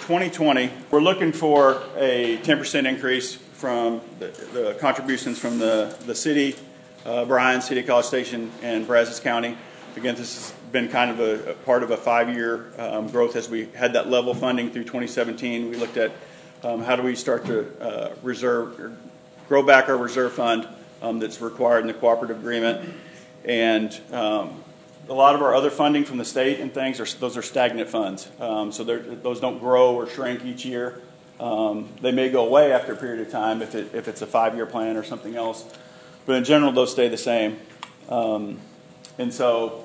2020, we're looking for a 10% increase from the contributions from the city, Bryan, City of College Station, and Brazos County. Again, this has been kind of a part of a 5-year growth as we had that level funding through 2017. We looked at how do we start to grow back our reserve fund that's required in the cooperative agreement. And a lot of our other funding from the state and things, those are stagnant funds. So those don't grow or shrink each year. They may go away after a period of time if it's a 5-year plan or something else. But in general, those stay the same. And so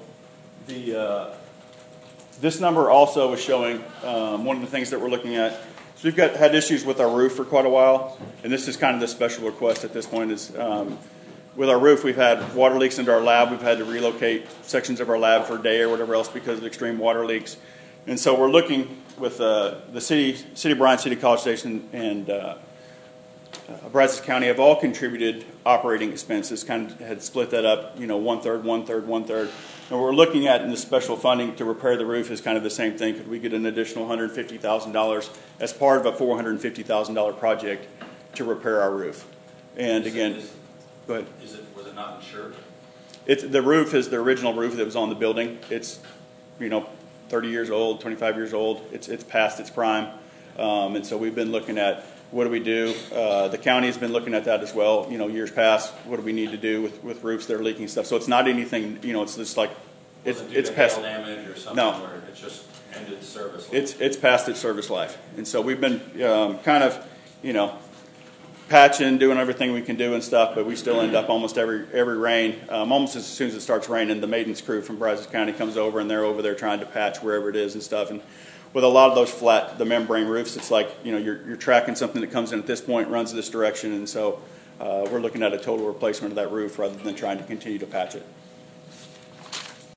this number also is showing one of the things that we're looking at. So we've had issues with our roof for quite a while, and this is kind of the special request at this point is with our roof, we've had water leaks into our lab. We've had to relocate sections of our lab for a day or whatever else because of extreme water leaks. And so we're looking with the City of Bryan, City College Station, and Brazos County have all contributed operating expenses, kind of had split that up, one-third, one-third, one-third. And what we're looking at in the special funding to repair the roof is kind of the same thing. Could we get an additional $150,000 as part of a $450,000 project to repair our roof? And again, go ahead. Was it not insured? The roof is the original roof that was on the building. It's 30 years old, 25 years old. It's past its prime. And so we've been looking at what do we do. The county has been looking at that as well. Years past, what do we need to do with roofs that are leaking and stuff. So it's not anything, it's just like it's past hail damage or something. No. Where it's just ended service life. It's past its service life. And so we've been kind of, patching, doing everything we can do and stuff, but we still end up almost every rain. Almost as soon as it starts raining, the maintenance crew from Brazos County comes over, and they're over there trying to patch wherever it is and stuff. And with a lot of those flat, the membrane roofs, it's like you're tracking something that comes in at this point, runs this direction, and so we're looking at a total replacement of that roof rather than trying to continue to patch it.